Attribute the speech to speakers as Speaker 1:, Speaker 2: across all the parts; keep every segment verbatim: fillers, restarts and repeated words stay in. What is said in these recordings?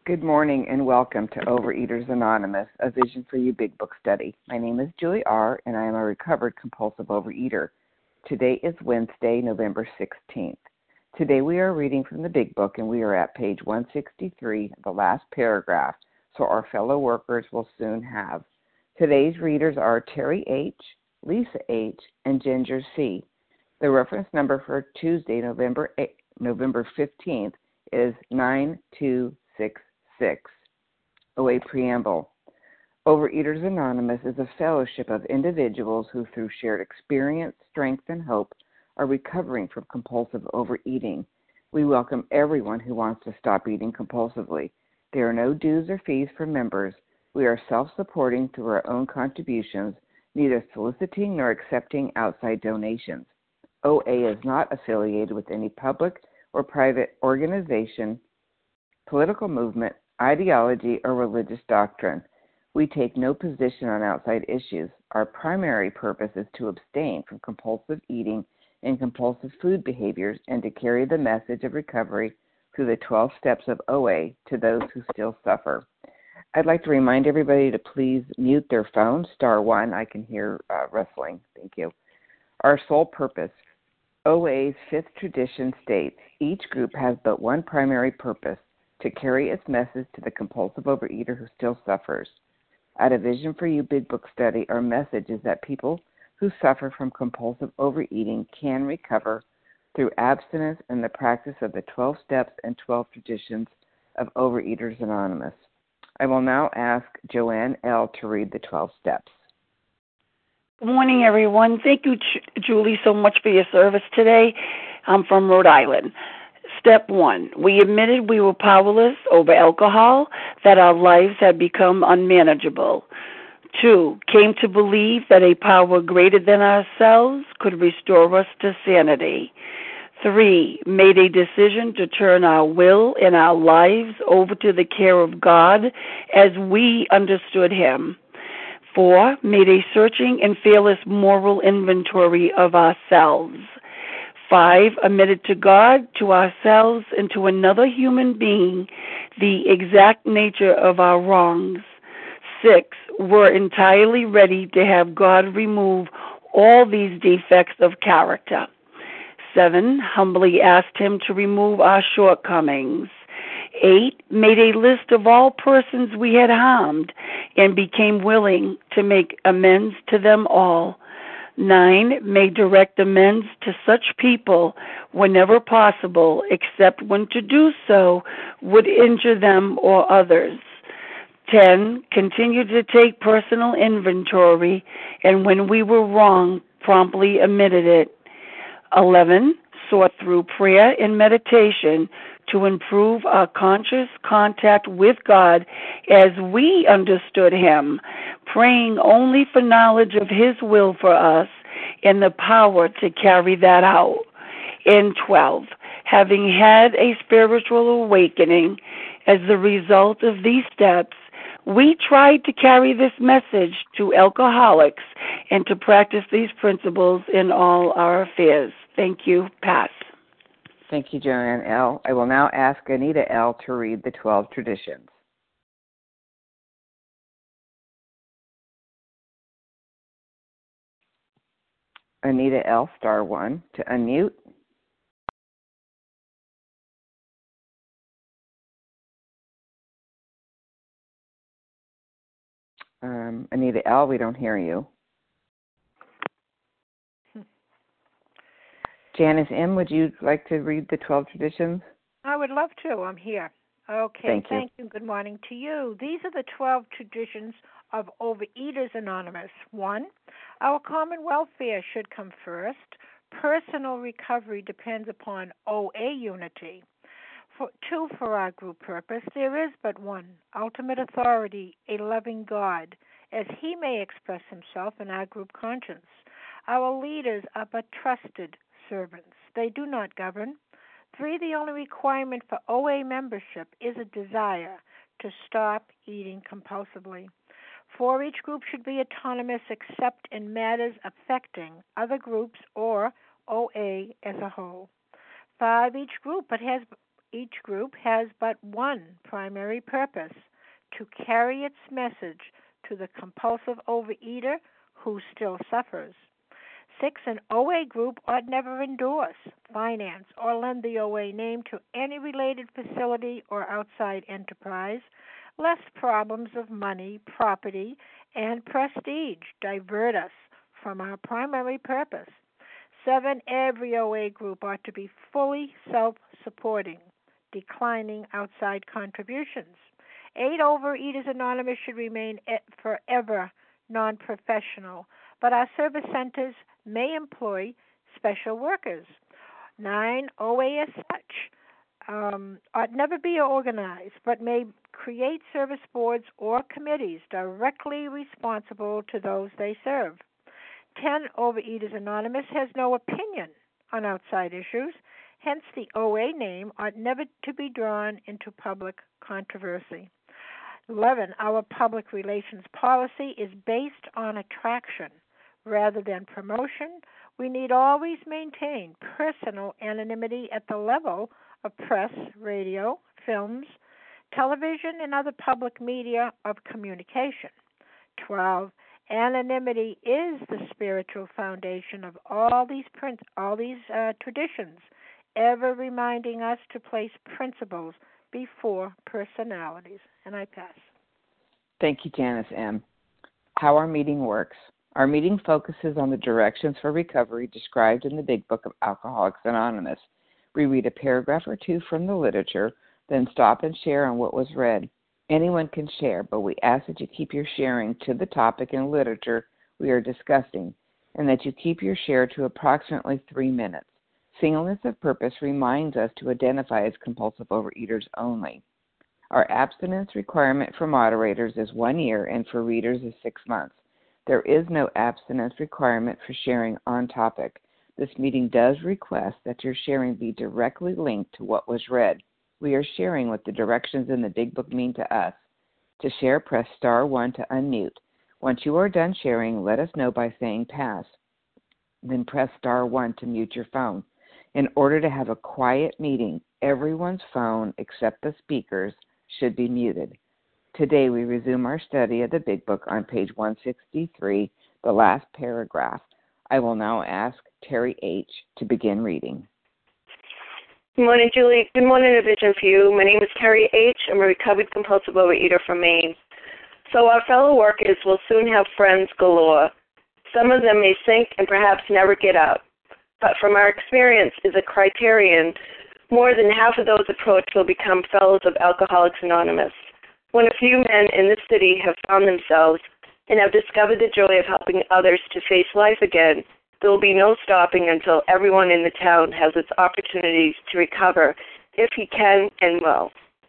Speaker 1: Good morning and welcome to Overeaters Anonymous, a Vision for You Big Book study. My name is Julie R., and I am a recovered compulsive overeater. Today is Wednesday, November sixteenth. Today we are reading from the Big Book, and we are at page one sixty-three, the last paragraph, so our fellow workers will soon have. Today's readers are Terry H., Lisa H., and Ginger C. The reference number for Tuesday, November eighth, November fifteenth is nine two six six. O A Preamble. Overeaters Anonymous is a fellowship of individuals who, through shared experience, strength, and hope, are recovering from compulsive overeating. We welcome everyone who wants to stop eating compulsively. There are no dues or fees for members. We are self-supporting through our own contributions, neither soliciting nor accepting outside donations. O A is not affiliated with any public or private organization, political movement, ideology, or religious doctrine. We take no position on outside issues. Our primary purpose is to abstain from compulsive eating and compulsive food behaviors and to carry the message of recovery through the twelve steps of O A to those who still suffer. I'd like to remind everybody to please mute their phone, star one. I can hear uh, rustling. Thank you. Our sole purpose. O A's fifth tradition states, each group has but one primary purpose, to carry its message to the compulsive overeater who still suffers. At a Vision for You Big Book study, our message is that people who suffer from compulsive overeating can recover through abstinence and the practice of the twelve steps and twelve traditions of Overeaters Anonymous. I will now ask Joanne L. to read the twelve steps.
Speaker 2: Good morning, everyone. Thank you, Julie, so much for your service today. I'm from Rhode Island. Step one, we admitted we were powerless over alcohol, that our lives had become unmanageable. Two, came to believe that a power greater than ourselves could restore us to sanity. Three, made a decision to turn our will and our lives over to the care of God as we understood Him. Four, made a searching and fearless moral inventory of ourselves. Five, admitted to God, to ourselves, and to another human being the exact nature of our wrongs. Six, were entirely ready to have God remove all these defects of character. Seven, humbly asked Him to remove our shortcomings. Eight, made a list of all persons we had harmed and became willing to make amends to them all. Nine, made direct amends to such people whenever possible, except when to do so would injure them or others. Ten, continued to take personal inventory, and when we were wrong, promptly admitted it. Eleven, sought through prayer and meditation to improve our conscious contact with God as we understood Him, praying only for knowledge of His will for us and the power to carry that out. And twelve, having had a spiritual awakening as the result of these steps, we tried to carry this message to alcoholics and to practice these principles in all our affairs. Thank you. Pass.
Speaker 1: Thank you, Joanne L. I will now ask Anita L. to read the twelve traditions. Anita L., star one, to unmute. Um, Anita L., we don't hear you. Janice M., would you like to read the twelve traditions?
Speaker 3: I would love to. I'm here. Okay,
Speaker 1: thank you.
Speaker 3: Thank you. Good morning to you. These are the twelve traditions of Overeaters Anonymous. One, our common welfare should come first. Personal recovery depends upon O A unity. For, two, for our group purpose, there is but one ultimate authority, a loving God, as He may express Himself in our group conscience. Our leaders are but trusted servants. They do not govern. Three, the only requirement for O A membership is a desire to stop eating compulsively. Four, each group should be autonomous except in matters affecting other groups or O A as a whole. Five, each group but has Each group has but one primary purpose: to carry its message to the compulsive overeater who still suffers. Six, an O A group ought never endorse, finance, or lend the O A name to any related facility or outside enterprise, lest problems of money, property, and prestige divert us from our primary purpose. Seven, every O A group ought to be fully self-supporting, declining outside contributions. Eight, Overeaters Anonymous should remain forever non-professional, but our service centers may employ special workers. Nine, O A as such um, ought never be organized, but may create service boards or committees directly responsible to those they serve. Ten, Overeaters Anonymous has no opinion on outside issues, hence the O A name ought never to be drawn into public controversy. Eleven, our public relations policy is based on attraction rather than promotion. We need always maintain personal anonymity at the level of press, radio, films, television, and other public media of communication. Twelve, anonymity is the spiritual foundation of all these print, all these uh, traditions, ever reminding us to place principles before personalities. And I pass.
Speaker 1: Thank you, Janice M. How our meeting works. Our meeting focuses on the directions for recovery described in the Big Book of Alcoholics Anonymous. We read a paragraph or two from the literature, then stop and share on what was read. Anyone can share, but we ask that you keep your sharing to the topic and literature we are discussing, and that you keep your share to approximately three minutes. Singleness of purpose reminds us to identify as compulsive overeaters only. Our abstinence requirement for moderators is one year and for readers is six months. There is no abstinence requirement for sharing on topic. This meeting does request that your sharing be directly linked to what was read. We are sharing what the directions in the Big Book mean to us. To share, press star one to unmute. Once you are done sharing, let us know by saying pass. Then press star one to mute your phone. In order to have a quiet meeting, everyone's phone except the speaker's should be muted. Today we resume our study of the Big Book on page one sixty-three, the last paragraph. I will now ask Terry H. to begin reading.
Speaker 4: Good morning, Julie. Good morning, A Vision for You. My name is Terry H. I'm a recovered compulsive overeater from Maine. So our fellow workers will soon have friends galore. Some of them may sink and perhaps never get up. But from our experience is a criterion, more than half of those approached will become fellows of Alcoholics Anonymous. When a few men in this city have found themselves and have discovered the joy of helping others to face life again, there will be no stopping until everyone in the town has its opportunities to recover, if he can and will.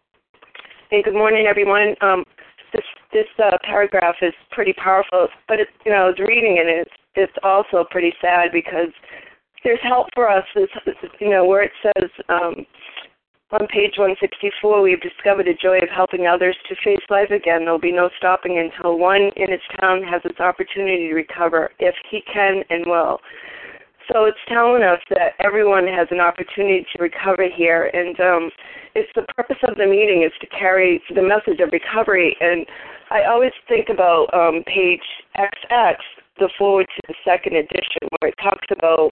Speaker 4: And good morning, everyone. Um, this this uh, paragraph is pretty powerful, but it, you know, I was reading it, and it's it's also pretty sad because there's help for us. It's, you know, where it says um, on page one sixty-four, we've discovered the joy of helping others to face life again. There'll be no stopping until one in its town has its opportunity to recover, if he can and will. So it's telling us that everyone has an opportunity to recover here, and um, it's the purpose of the meeting is to carry the message of recovery. And I always think about um, page X X, the forward to the second edition, where it talks about,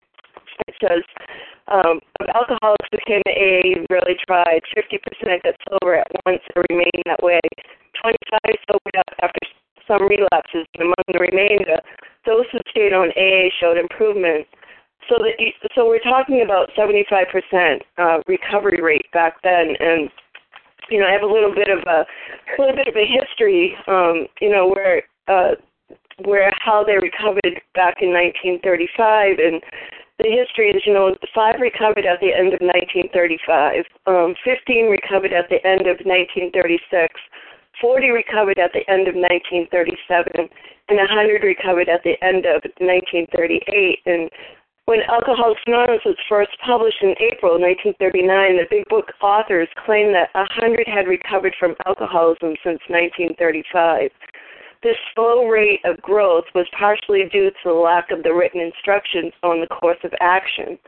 Speaker 4: it says, um, alcoholics who came to A A really tried. fifty percent got sober at once and remained that way. twenty-five sobered up after some relapses, and among the remainder, those who stayed on A A showed improvement. So that you, so we're talking about seventy-five percent uh, recovery rate back then, and you know I have a little bit of a, a little bit of a history, um, you know where uh, where how they recovered back in nineteen thirty-five, and the history is, you know, five recovered at the end of nineteen thirty-five, um, fifteen recovered at the end of nineteen thirty-six, forty recovered at the end of nineteen thirty-seven, and one hundred recovered at the end of nineteen thirty-eight. And when Alcoholics Anonymous was first published in April nineteen thirty-nine, the Big Book authors claimed that one hundred had recovered from alcoholism since nineteen thirty-five. This slow rate of growth was partially due to the lack of the written instructions on the course of action.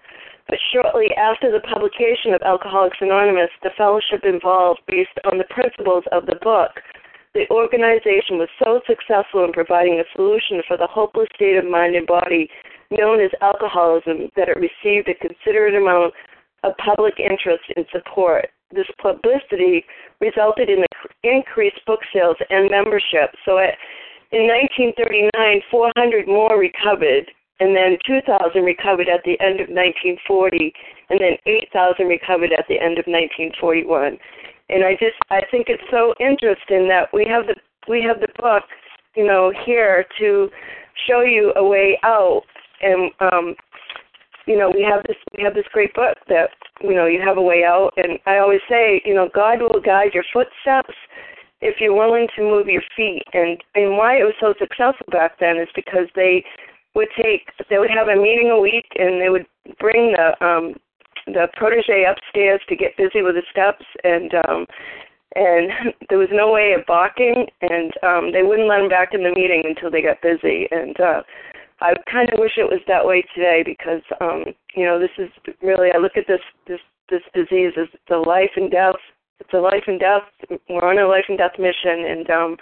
Speaker 4: But shortly after the publication of Alcoholics Anonymous, the fellowship evolved based on the principles of the book. The organization was so successful in providing a solution for the hopeless state of mind and body known as alcoholism that it received a considerable amount of public interest and support. This publicity resulted in increased book sales and membership. So at, in nineteen thirty-nine, four hundred more recovered, and then two thousand recovered at the end of nineteen forty, and then eight thousand recovered at the end of nineteen forty-one. And I just, I think it's so interesting that we have the we have the book, you know, here to show you a way out. And um, you know, we have this we have this great book that, you know, you have a way out. And I always say, you know, God will guide your footsteps if you're willing to move your feet. And and why it was so successful back then is because they would take they would have a meeting a week, and they would bring the um, the protege upstairs to get busy with the steps, and um, and there was no way of balking, and um, they wouldn't let them back in the meeting until they got busy. And uh, I kind of wish it was that way today, because um, you know, this is really, I look at this this this disease as the life and death. It's a life and death. We're on a life and death mission, and um,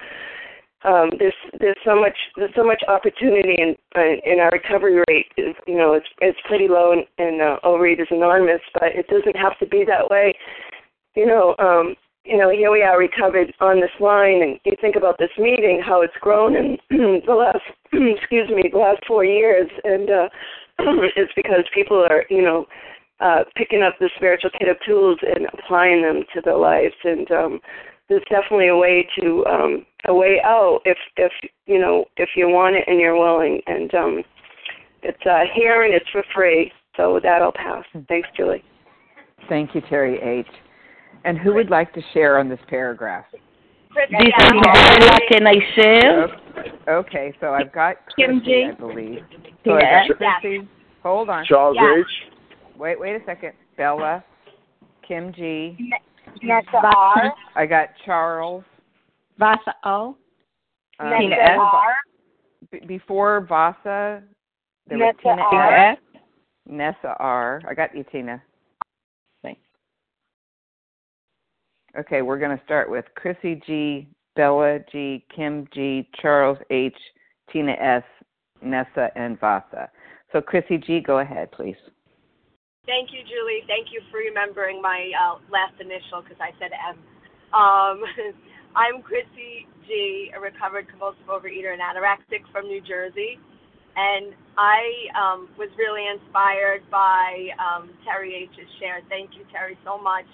Speaker 4: um, there's there's so much there's so much opportunity in in our recovery rate. Is, you know, it's it's pretty low in, in uh, Overeaters Anonymous, but it doesn't have to be that way. You know, um, you know, here we are recovered on this line, and you think about this meeting, how it's grown in the last excuse me the last four years, and uh, it's because people are, you know, uh, picking up the spiritual kit of tools and applying them to their lives, and um, there's definitely a way to um, a way out if if you know if you want it and you're willing, and um, it's uh, here and it's for free. So with that, I'll pass. Thanks, Julie.
Speaker 1: Thank you, Terry H. And who would like to share on this paragraph?
Speaker 5: This is Paula. Can I share?
Speaker 1: Okay, so I've got
Speaker 5: Kim
Speaker 1: Chrissy,
Speaker 5: G.
Speaker 1: I believe. So
Speaker 5: Yes.
Speaker 1: I got Chrissy. Hold on.
Speaker 6: Charles
Speaker 5: Yeah.
Speaker 6: H.
Speaker 1: Wait, wait a second. Bella, Kim G.
Speaker 5: Nessa R.
Speaker 1: I got Charles.
Speaker 5: Vasa O.
Speaker 1: Um,
Speaker 5: Tina
Speaker 1: before,
Speaker 5: S.
Speaker 1: Va- b- before Vasa, there was
Speaker 5: Nessa
Speaker 1: Tina
Speaker 5: R.
Speaker 1: S. Nessa R. I got you, Tina.
Speaker 5: Thanks.
Speaker 1: Okay, we're going to start with Chrissy G, Bella G, Kim G, Charles H, Tina S, Nessa, and Vasa. So Chrissy G, go ahead, please.
Speaker 7: Thank you, Julie. Thank you for remembering my uh, last initial, because I said M. Um, I'm Chrissy G, a recovered compulsive overeater and anorexic from New Jersey. And I um, was really inspired by um, Terry H's share. Thank you, Terry, so much.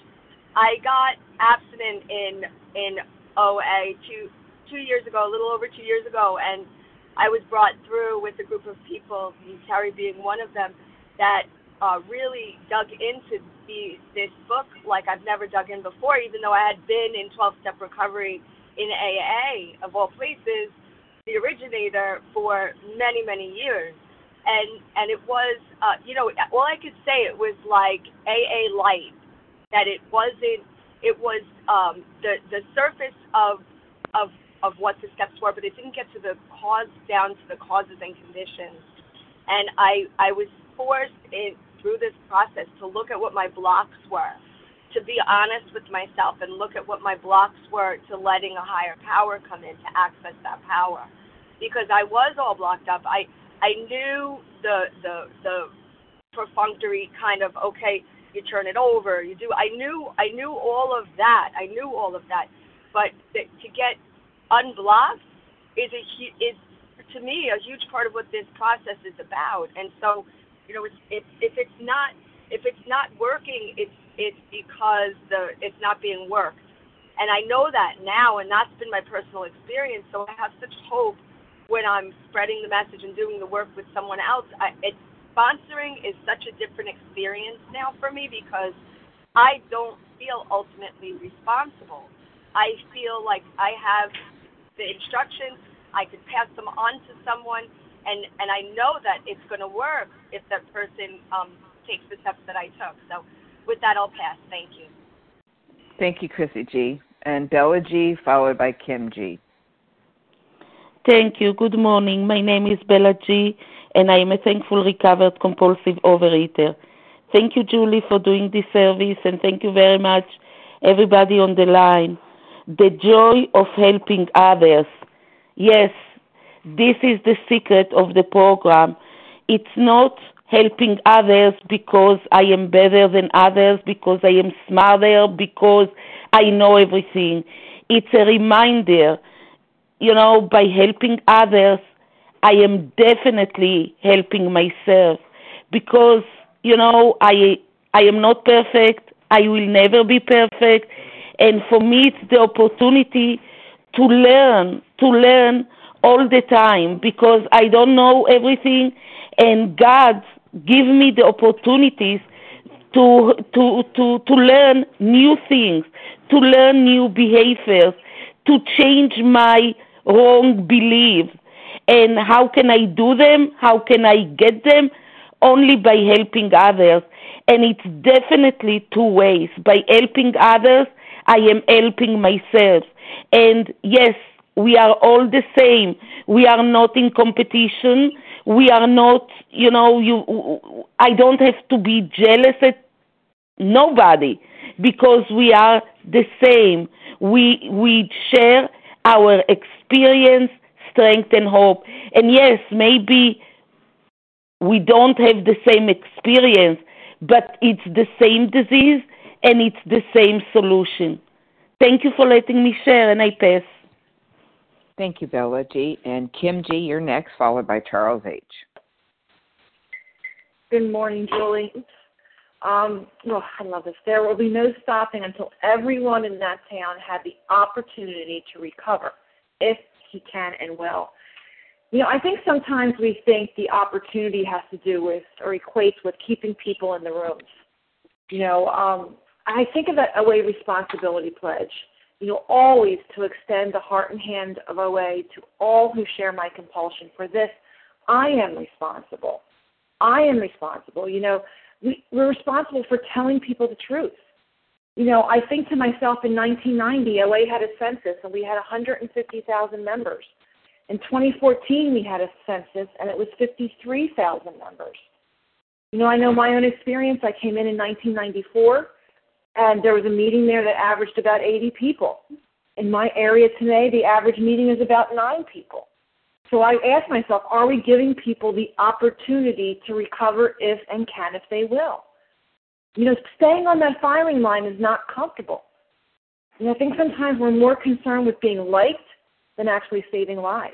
Speaker 7: I got abstinent in in O A two two years ago, a little over two years ago, and I was brought through with a group of people, Terry being one of them, that uh, really dug into the this book like I've never dug in before, even though I had been in twelve-step recovery in A A, of all places, the originator, for many, many years. And and it was, uh, you know, all I could say, it was like A A light, that it wasn't, it was um, the, the surface of, of, of what the steps were, but it didn't get to the cause, down to the causes and conditions. And I, I was forced in, through this process to look at what my blocks were, to be honest with myself and look at what my blocks were to letting a higher power come in to access that power. Because I was all blocked up. I, I knew the, the, the perfunctory kind of, okay, you turn it over, you do, I knew, I knew all of that. I knew all of that. But th- to get unblocked is a, is, to me, a huge part of what this process is about. And so, you know, it's, it's, if it's not if it's not working, it's it's because the it's not being worked. And I know that now, and that's been my personal experience. So I have such hope when I'm spreading the message and doing the work with someone else. I, it's sponsoring is such a different experience now for me, because I don't feel ultimately responsible. I feel like I have the instructions. I could pass them on to someone. And, and I know that it's going to work if that person um, takes the steps that I took. So with that, I'll pass. Thank you.
Speaker 1: Thank you, Chrissy G. And Bella G, followed by Kim G.
Speaker 5: Thank you. Good morning. My name is Bella G, and I am a thankful recovered compulsive overeater. Thank you, Julie, for doing this service, and thank you very much, everybody on the line. The joy of helping others. Yes, this is the secret of the program. It's not helping others because I am better than others, because I am smarter, because I know everything. It's a reminder, you know, by helping others, I am definitely helping myself, because, you know, I I am not perfect. I will never be perfect. And for me, it's the opportunity to learn, to learn all the time, because I don't know everything, and God give me the opportunities to to to to learn new things, to learn new behaviors, to change my wrong beliefs. And how can I do them? How can I get them? Only by helping others. And it's definitely two ways. By helping others, I am helping myself. And yes, we are all the same. We are not in competition. We are not, you know, you. I don't have to be jealous at nobody, because we are the same. We we share our experience, strength, and hope. And yes, maybe we don't have the same experience, but it's the same disease and it's the same solution. Thank you for letting me share, and I pass.
Speaker 1: Thank you, Bella G. And Kim G., you're next, followed by Charles H.
Speaker 6: Good morning, Julie. Um, oh, I love this. There will be no stopping until everyone in that town had the opportunity to recover, if he can and will. You know, I think sometimes we think the opportunity has to do with or equates with keeping people in the rooms. You know, um, I think of it a way responsibility pledge. You know, always to extend the heart and hand of O A to all who share my compulsion. For this, I am responsible. I am responsible. You know, we, we're responsible for telling people the truth. You know, I think to myself, in nineteen ninety, O A had a census, and we had one hundred fifty thousand members. In twenty fourteen, we had a census, and it was fifty-three thousand members. You know, I know my own experience. I came in in nineteen ninety-four, and there was a meeting there that averaged about eighty people. In my area today, the average meeting is about nine people. So I asked myself, are we giving people the opportunity to recover if and can if they will? You know, staying on that firing line is not comfortable. And I think sometimes we're more concerned with being liked than actually saving lives.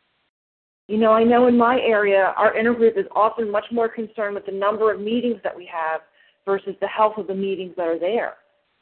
Speaker 6: You know, I know in my area, our intergroup is often much more concerned with the number of meetings that we have versus the health of the meetings that are there.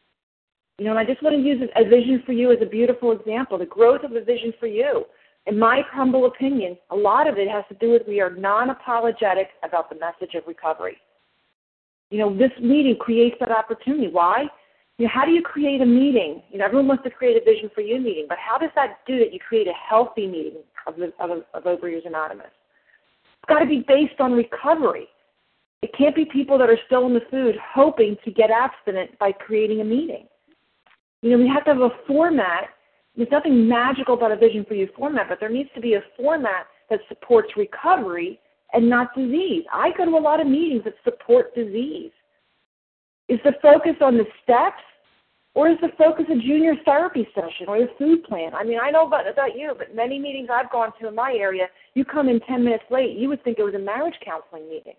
Speaker 6: You know, and I just want to use a Vision for You as a beautiful example, the growth of a Vision for You. In my humble opinion, a lot of it has to do with we are non-apologetic about the message of recovery. You know, this meeting creates that opportunity. Why? You know, how do you create a meeting? You know, everyone wants to create a Vision for You meeting, but how does that do that? You create a healthy meeting of, the, of, of Overeaters Anonymous. It's got to be based on recovery. It can't be people that are still in the food hoping to get abstinent by creating a meeting. You know, we have to have a format. There's nothing magical about a Vision for You format, but there needs to be a format that supports recovery and not disease. I go to a lot of meetings that support disease. Is the focus on the steps, or is the focus a junior therapy session or the food plan? I mean, I know about, about you, but many meetings I've gone to in my area, you come in ten minutes late, you would think it was a marriage counseling meeting.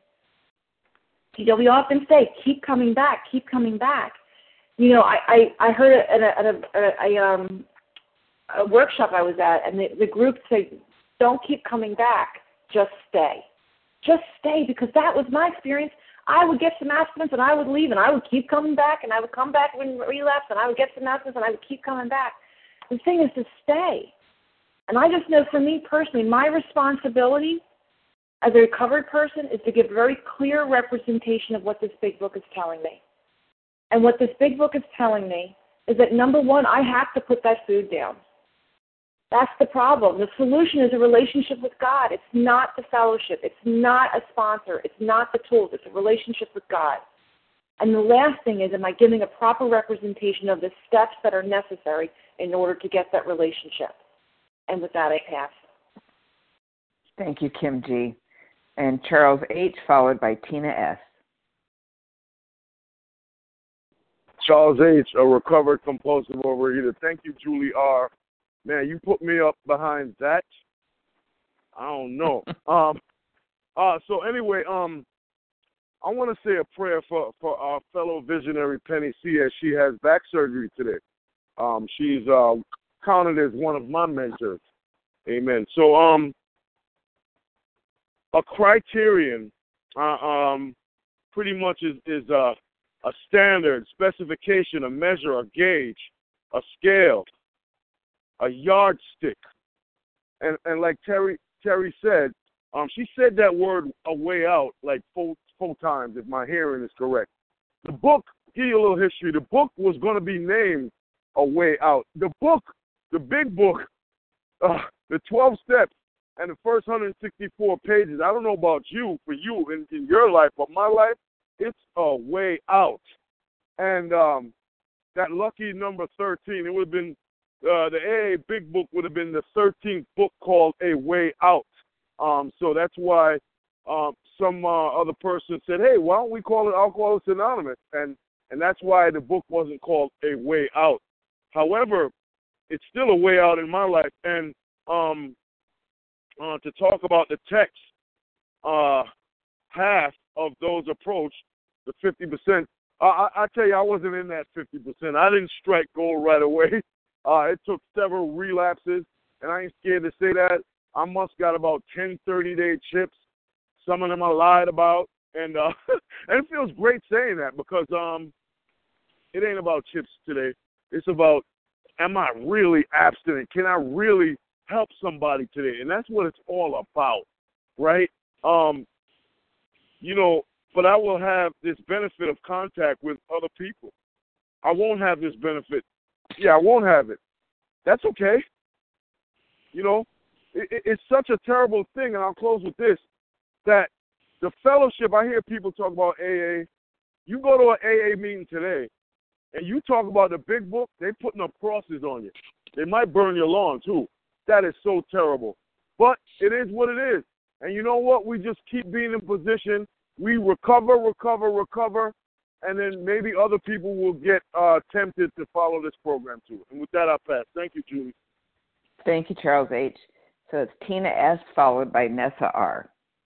Speaker 6: You know, we often say, keep coming back, keep coming back. You know, I, I, I heard at a, at a, a, a, um, a workshop I was at, and the, the group said, don't keep coming back, just stay. Just stay, because that was my experience. I would get some abstinence, and I would leave, and I would keep coming back, and I would come back when relapse, and I would get some abstinence, and I would keep coming back. The thing is to stay. And I just know for me personally, my responsibility as a recovered person is to give very clear representation of what this big book is telling me. And what this big book is telling me is that, number one, I have to put that food down. That's the problem. The solution is a relationship with God. It's not the fellowship. It's not a sponsor. It's not the tools. It's a relationship with God. And the last thing is, am I giving a proper representation of the steps that are necessary in order to get that relationship? And with that, I pass.
Speaker 1: Thank you, Kim G. And Charles H., followed by Tina S.
Speaker 8: Charles H., a recovered compulsive overeater. Thank you, Julie R. Man, you put me up behind that. I don't know. um. Uh. So anyway, um, I want to say a prayer for for our fellow visionary Penny C. as she has back surgery today. Um. She's uh counted as one of my mentors. Amen. So um, a criterion, uh, um, pretty much is is uh. a standard, specification, a measure, a gauge, a scale, a yardstick. And and like Terry Terry said, um, she said that word a way out like four, four times, if my hearing is correct. The book, give you a little history, the book was going to be named A Way Out. The book, the big book, uh, the twelve steps and the first one hundred sixty-four pages, I don't know about you, for you in, in your life, but my life, it's a way out. And um, that lucky number thirteen, it would have been, uh, the A A Big Book would have been the thirteenth book called A Way Out. Um, so that's why um, some uh, other person said, hey, why don't we call it Alcoholics Anonymous? And, and that's why the book wasn't called A Way Out. However, it's still a way out in my life. And um, uh, to talk about the text, uh, half of those approached the fifty percent. Uh, I, I tell you, I wasn't in that fifty percent. I didn't strike gold right away. Uh, it took several relapses, and I ain't scared to say that. I must got about ten thirty-day chips. Some of them I lied about, and uh, and it feels great saying that because um, it ain't about chips today. It's about, am I really abstinent? Can I really help somebody today? And that's what it's all about, right? Um, you know, but I will have this benefit of contact with other people. I won't have this benefit. Yeah, I won't have it. That's okay. You know, it, it, it's such a terrible thing, and I'll close with this, that the fellowship, I hear people talk about A A. You go to an A A meeting today, and you talk about the big book, they're putting up crosses on you. They might burn your lawn, too. That is so terrible. But it is what it is. And you know what? We just keep being in position. We recover, recover, recover, and then maybe other people will get uh, tempted to follow this program too. And with that, I'll pass. Thank you, Julie.
Speaker 1: Thank you, Charles H. So it's Tina S. followed by Nessa R.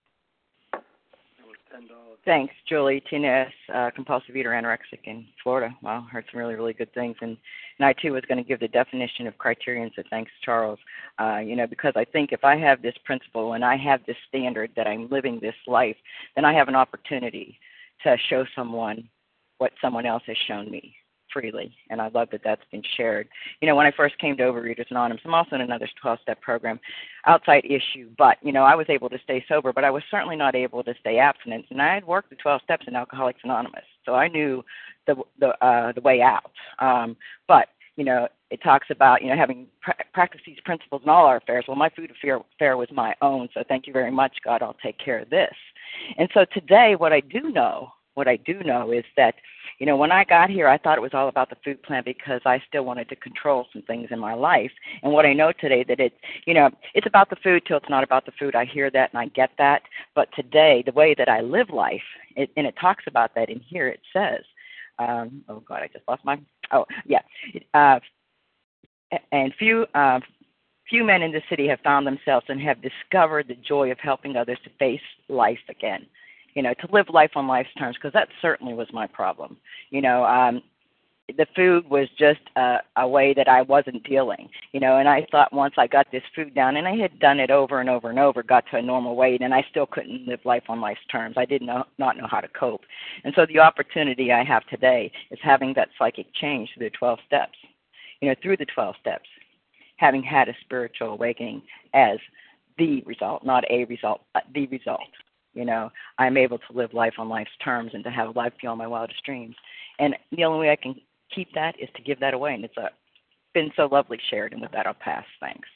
Speaker 9: Thanks, Julie. Tina S., uh, compulsive eater, anorexic in Florida. Wow, heard some really, really good things. And, and I, too, was going to give the definition of criterion, so thanks, Charles. Uh, you know, because I think if I have this principle and I have this standard that I'm living this life, then I have an opportunity to show someone what someone else has shown me freely, and I love that that's been shared. You know, when I first came to Overeaters Anonymous, I'm also in another twelve-step program, outside issue, but, you know, I was able to stay sober, but I was certainly not able to stay abstinent, and I had worked the twelve steps in Alcoholics Anonymous, so I knew the the, uh, the way out. Um, but, you know, it talks about, you know, having pra- practiced these principles in all our affairs. Well, my food affair, affair was my own, so thank you very much, God, I'll take care of this. And so today, what I do know, what I do know is that, you know, when I got here, I thought it was all about the food plan because I still wanted to control some things in my life. And what I know today that it, you know, it's about the food till it's not about the food. I hear that and I get that. But today, the way that I live life, it, and it talks about that in here, it says, um, oh, God, I just lost my, oh, yeah. Uh, and few, uh, few men in the city have found themselves and have discovered the joy of helping others to face life again. You know, to live life on life's terms, because that certainly was my problem. You know, um, the food was just a, a way that I wasn't dealing, you know, and I thought once I got this food down, and I had done it over and over and over, got to a normal weight, and I still couldn't live life on life's terms. I did know, not know how to cope. And so the opportunity I have today is having that psychic change through the twelve steps, you know, through the twelve steps, having had a spiritual awakening as the result, not a result, uh, the result. You know, I'm able to live life on life's terms and to have life beyond my wildest dreams. And the only way I can keep that is to give that away. And it's a, been so lovely shared. And with that, I'll pass. Thanks.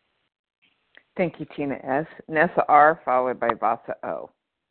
Speaker 1: Thank you, Tina S. Nessa R., followed by Vasa O.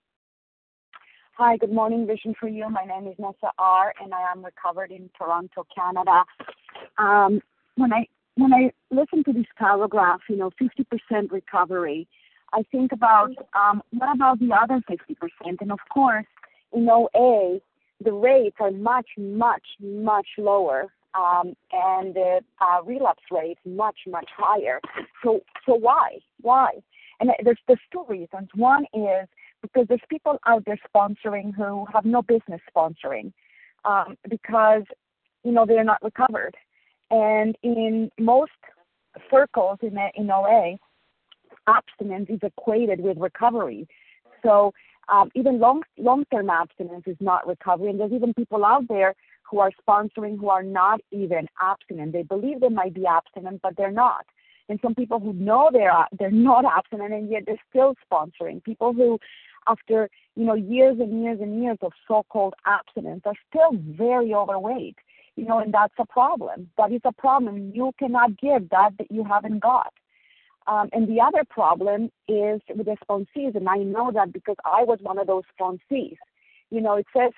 Speaker 10: Hi, good morning, Vision for You. My name is Nessa R., and I am recovered in Toronto, Canada. Um, when I when I listen to this paragraph, you know, fifty percent recovery, I think about um, what about the other fifty percent? And of course, in O A, the rates are much, much, much lower, um, and the uh, relapse rate much, much higher. So, so why? Why? And there's there's two reasons. One is because there's people out there sponsoring who have no business sponsoring, um, because you know they're not recovered. And in most circles in in O A, abstinence is equated with recovery. So um, even long long-term abstinence is not recovery. And there's even people out there who are sponsoring who are not even abstinent. They believe they might be abstinent, but they're not. And some people who know they're they're not abstinent, and yet they're still sponsoring. People who, after you know years and years and years of so-called abstinence, are still very overweight. You know, and that's a problem. That is a problem. You cannot give that that you haven't got. Um, and the other problem is with the sponsees, and I know that because I was one of those sponsees. You know, it says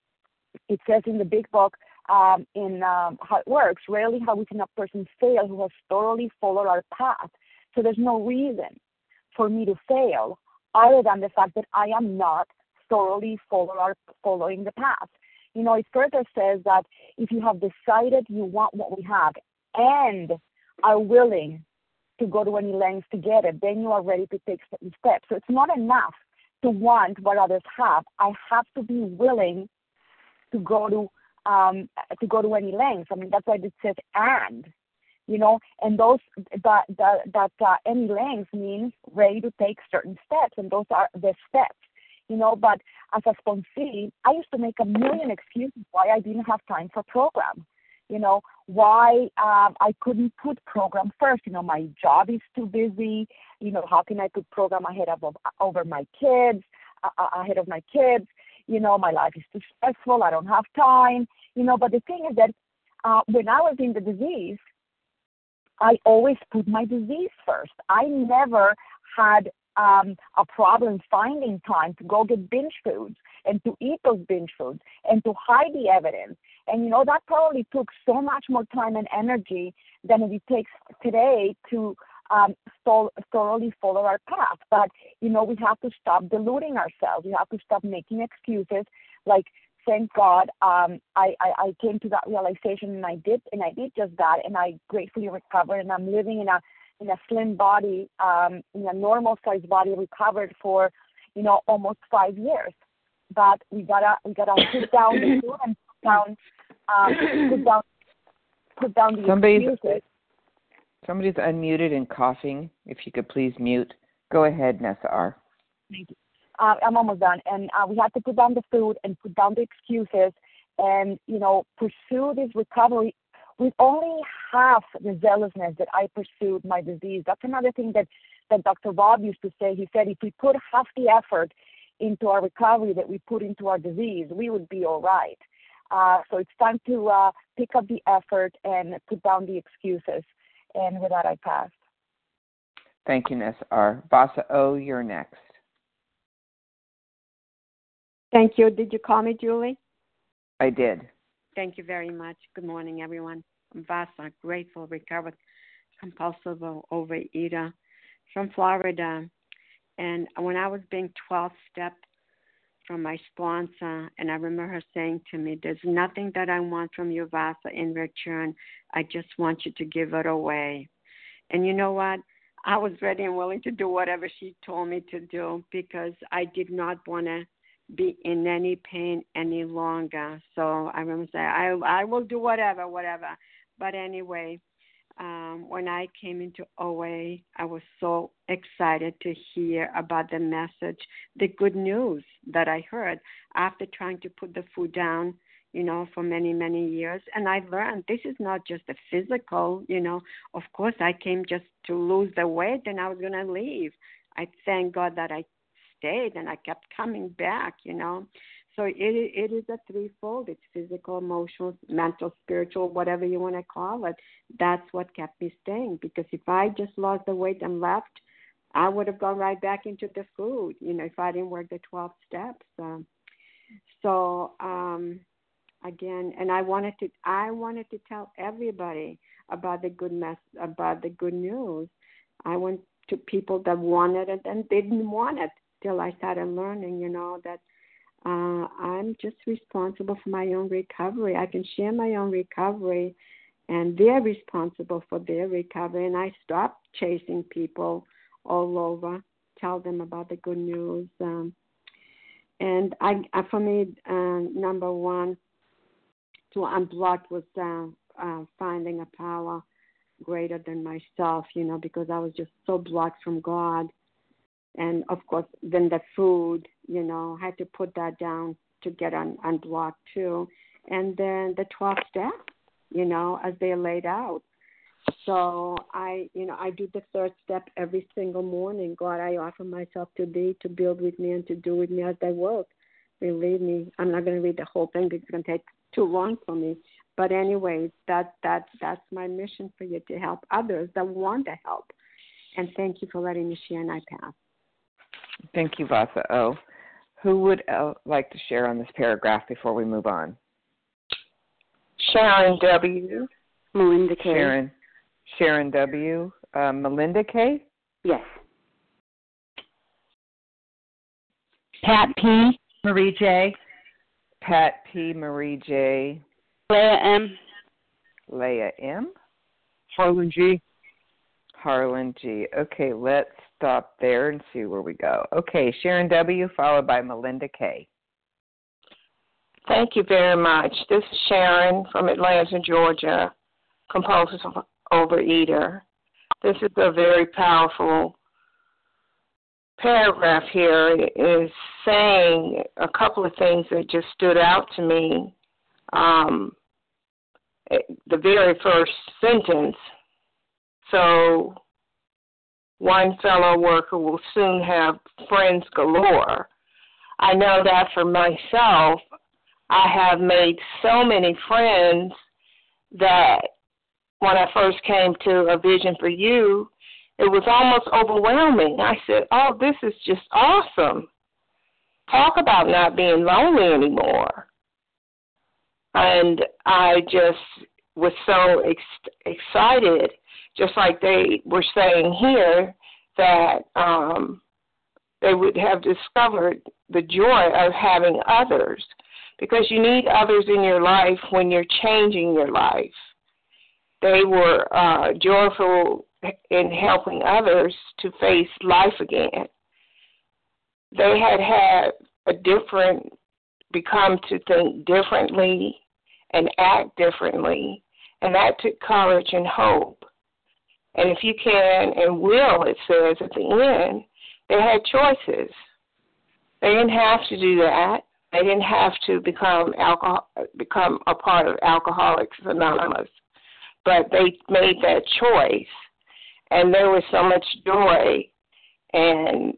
Speaker 10: it says in the big book um, in um, how it works. Rarely have we seen a person fail who has thoroughly followed our path. So there's no reason for me to fail other than the fact that I am not thoroughly follow our, following the path. You know, it further says that if you have decided you want what we have and are willing to go to any lengths to get it, then you are ready to take certain steps. So it's not enough to want what others have. I have to be willing to go to um, to go to any lengths. I mean, that's why it says and, you know, and those that that, that uh, any lengths means ready to take certain steps, and those are the steps. You know, but as a sponsee, I used to make a million excuses why I didn't have time for program. You know, why um, I couldn't put program first. You know, my job is too busy. You know, how can I put program ahead of over my kids, uh, ahead of my kids? You know, my life is too stressful. I don't have time. You know, but the thing is that uh, when I was in the disease, I always put my disease first. I never had um, a problem finding time to go get binge foods and to eat those binge foods and to hide the evidence. And, you know, that probably took so much more time and energy than it takes today to um, so, thoroughly follow our path. But, you know, we have to stop deluding ourselves. We have to stop making excuses. Like, thank God, um, I, I, I came to that realization, and I did, and I did just that, and I gratefully recovered, and I'm living in a in a slim body, um, in a normal sized body, recovered for, you know, almost five years. But we gotta we gotta put down the food and put down um, put down put down the
Speaker 1: somebody's,
Speaker 10: excuses.
Speaker 1: Somebody's unmuted and coughing. If you could please mute. Go ahead, Nessa R.
Speaker 10: Thank you. Uh, I'm almost done. And uh, we have to put down the food and put down the excuses, and you know, pursue this recovery with only half the zealousness that I pursued my disease. That's another thing that, that Doctor Bob used to say. He said if we put half the effort into our recovery that we put into our disease, we would be all right. Uh, so it's time to uh, pick up the effort and put down the excuses. And with that, I pass.
Speaker 1: Thank you, Nessa R. Vasa O, you're next.
Speaker 11: Thank you. Did you call me, Julie?
Speaker 1: I did.
Speaker 11: Thank you very much. Good morning, everyone. I'm Vasa, grateful, recovered, compulsive overeater from Florida. And when I was being twelve-step from my sponsor, and I remember her saying to me, there's nothing that I want from you, Vasa, in return. I just want you to give it away. And you know what? I was ready and willing to do whatever she told me to do because I did not want to be in any pain any longer. So I remember saying, I I will do whatever, whatever. But anyway, um, when I came into O A, I was so excited to hear about the message, the good news that I heard after trying to put the food down, you know, for many, many years. And I learned this is not just a physical, you know. Of course, I came just to lose the weight and I was going to leave. I thank God that I stayed and I kept coming back, you know. So it it is a threefold. It's physical, emotional, mental, spiritual, whatever you want to call it. That's what kept me staying, because if I just lost the weight and left, I would have gone right back into the food, you know, if I didn't work the twelve steps. Um, so um, again, and I wanted to I wanted to tell everybody about the good mess about the good news. I went to people that wanted it and didn't want it till I started learning, you know, that uh, I'm just responsible for my own recovery. I can share my own recovery, and they're responsible for their recovery. And I stopped chasing people all over, tell them about the good news. Um, and I, I, for me, uh, number one, to unblock was uh, uh, finding a power greater than myself, you know, because I was just so blocked from God. And, of course, then the food, you know, I had to put that down to get un- unblocked, too. And then the twelve steps, you know, as they're laid out. So I, you know, I do the third step every single morning. God, I offer myself to thee to build with me and to do with me as thy work. Believe me, I'm not going to read the whole thing because it's going to take too long for me. But anyway, that, that, that's my mission for you, to help others that want to help. And thank you for letting me share, and I pass.
Speaker 1: Thank you, Vasa O. Who would uh, like to share on this paragraph before we move on?
Speaker 12: Sharon W.
Speaker 13: Melinda K.
Speaker 1: Sharon, Sharon W. Uh, Melinda K.
Speaker 13: Yes.
Speaker 14: Pat P. Marie J.
Speaker 1: Pat P. Marie J.
Speaker 14: Leah M.
Speaker 1: Leah M.
Speaker 8: Harlan G.
Speaker 1: Harlan G. Okay, let's stop there and see where we go. Okay, Sharon W. followed by Melinda K.
Speaker 12: Thank you very much. This is Sharon from Atlanta, Georgia, compulsive overeater. This is a very powerful paragraph here. It is saying a couple of things that just stood out to me. Um, the very first sentence, so one fellow worker will soon have friends galore. I know that for myself. I have made so many friends that when I first came to A Vision for You, it was almost overwhelming. I said, oh, this is just awesome. Talk about not being lonely anymore. And I just was so ex- excited, just like they were saying here, that um, they would have discovered the joy of having others, because you need others in your life when you're changing your life. They were uh, joyful in helping others to face life again. They had had a different, become to think differently and act differently, and that took courage and hope. And if you can and will, it says at the end, they had choices. They didn't have to do that. They didn't have to become alcohol, become a part of Alcoholics Anonymous, but they made that choice, and there was so much joy and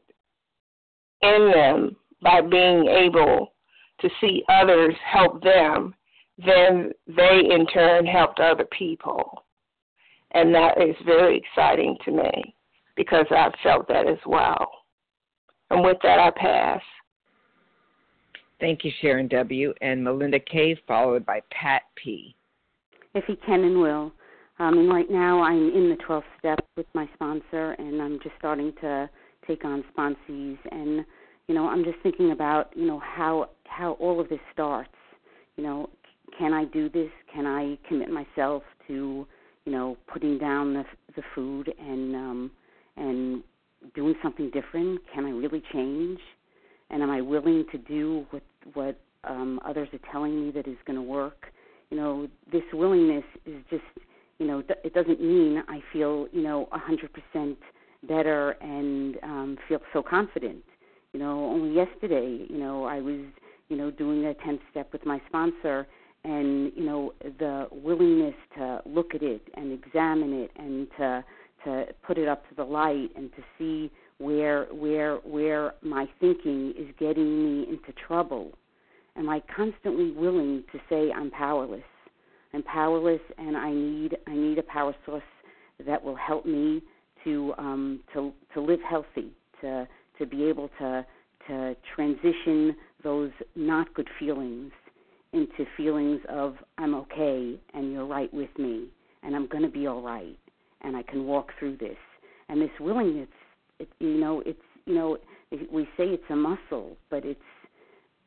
Speaker 12: in them by being able to see others help them. Then they in turn helped other people, and that is very exciting to me because I've felt that as well. And with that, I pass.
Speaker 1: Thank you, Sharon W. And Melinda K., followed by Pat P.
Speaker 13: If he can and will. Um, and right now I'm in the twelfth step with my sponsor, and I'm just starting to take on sponsees. And, you know, I'm just thinking about, you know, how how all of this starts. You know, can I do this? Can I commit myself to, you know, putting down the the food and um, and doing something different? Can I really change? And am I willing to do what what um, others are telling me that is going to work? You know, this willingness is just, you know, it doesn't mean I feel, you know, one hundred percent better and um, feel so confident. You know, only yesterday, you know, I was, you know, doing a tenth step with my sponsor, and, you know, the willingness to look at it and examine it and to to put it up to the light and to see where where where my thinking is getting me into trouble. Am I constantly willing to say I'm powerless? I'm powerless, and I need I need a power source that will help me to um, to to live healthy, to to be able to to transition those not good feelings into feelings of I'm okay and you're right with me and I'm going to be all right and I can walk through this. And this willingness, it, you know, it's you know we say it's a muscle, but it's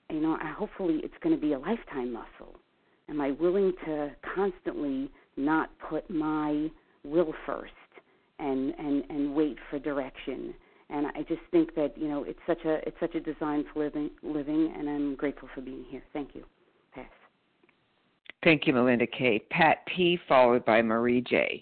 Speaker 13: you know, hopefully it's going to be a lifetime muscle. Am I willing to constantly not put my will first and, and, and wait for direction? And I just think that, you know, it's such a it's such a design for living, living, and I'm grateful for being here. Thank you. Pass.
Speaker 1: Thank you, Melinda K. Pat P., followed by Marie J.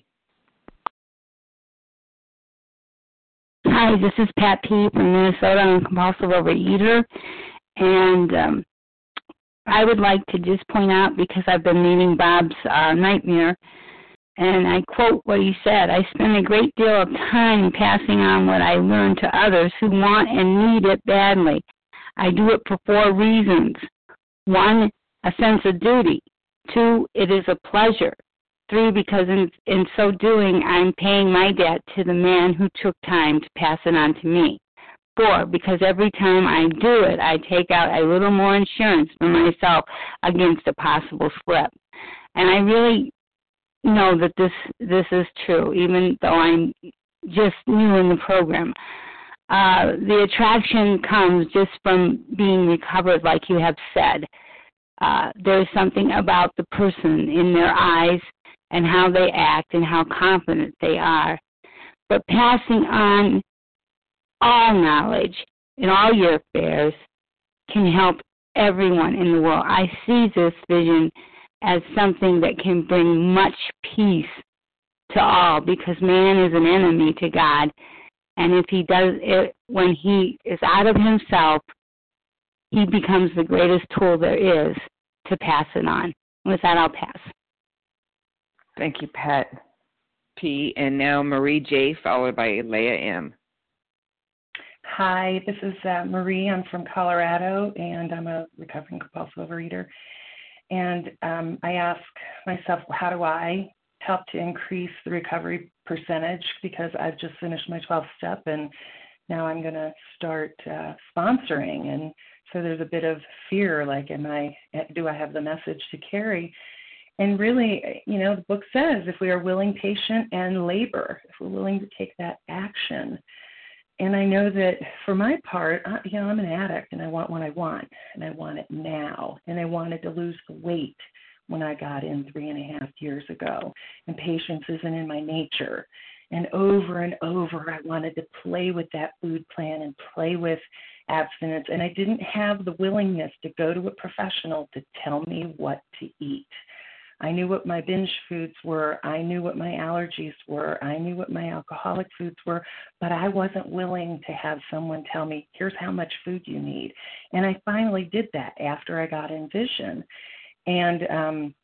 Speaker 14: Hi, this is Pat P. from Minnesota. I'm a compulsive overeater. And um, I would like to just point out, because I've been reading Bob's uh, Nightmare, and I quote what he said, I spend a great deal of time passing on what I learned to others who want and need it badly. I do it for four reasons. One, a sense of duty. Two, it is a pleasure. Three, because in, in so doing, I'm paying my debt to the man who took time to pass it on to me. Four, because every time I do it, I take out a little more insurance for myself against a possible slip. And I really know that this this is true, even though I'm just new in the program. Uh, the attraction comes just from being recovered, like you have said. Uh, there's something about the person in their eyes and how they act and how confident they are. But passing on all knowledge in all your affairs can help everyone in the world. I see this vision as something that can bring much peace to all, because man is an enemy to God. And if he does it, when he is out of himself, he becomes the greatest tool there is to pass it on. With that, I'll pass.
Speaker 1: Thank you, Pat P. And now Marie J., followed by Leah M.
Speaker 15: Hi, this is uh, Marie. I'm from Colorado, and I'm a recovering compulsive overeater. And um, I ask myself, how do I help to increase the recovery percentage? Because I've just finished my twelfth step, and now I'm going to start uh, sponsoring. And so there's a bit of fear, like, am I, do I have the message to carry? And really, you know, the book says if we are willing, patient, and labor, if we're willing to take that action. And I know that for my part, I, you know, I'm an addict, and I want what I want, and I want it now. And I wanted to lose the weight when I got in three and a half years ago. And patience isn't in my nature. And over and over, I wanted to play with that food plan and play with abstinence. And I didn't have the willingness to go to a professional to tell me what to eat. I knew what my binge foods were. I knew what my allergies were. I knew what my alcoholic foods were, but I wasn't willing to have someone tell me, here's how much food you need. And I finally did that after I got in Vision. And um,